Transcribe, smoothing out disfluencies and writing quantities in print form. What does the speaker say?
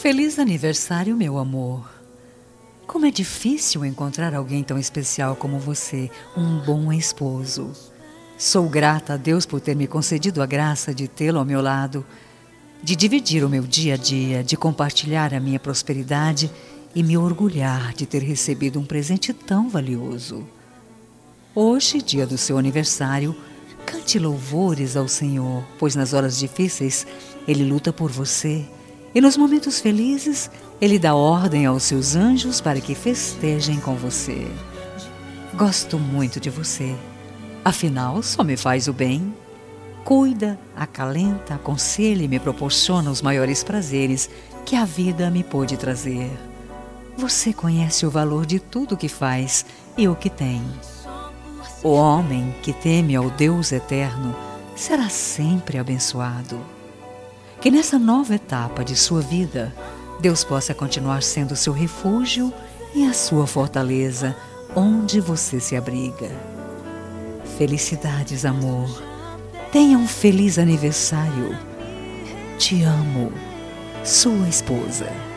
Feliz aniversário, meu amor. Como é difícil encontrar alguém tão especial como você, um bom esposo. Sou grata a Deus por ter me concedido a graça de tê-lo ao meu lado, de dividir o meu dia a dia, de compartilhar a minha prosperidade e me orgulhar de ter recebido um presente tão valioso. Hoje, dia do seu aniversário, cante louvores ao Senhor, pois nas horas difíceis Ele luta por você e nos momentos felizes Ele dá ordem aos seus anjos para que festejem com você. Gosto muito de você, afinal só me faz o bem. Cuida, acalenta, aconselha e me proporciona os maiores prazeres que a vida me pôde trazer. Você conhece o valor de tudo que faz e o que tem. O homem que teme ao Deus eterno será sempre abençoado. Que nessa nova etapa de sua vida, Deus possa continuar sendo seu refúgio e a sua fortaleza, onde você se abriga. Felicidades, amor. Tenha um feliz aniversário. Te amo, sua esposa.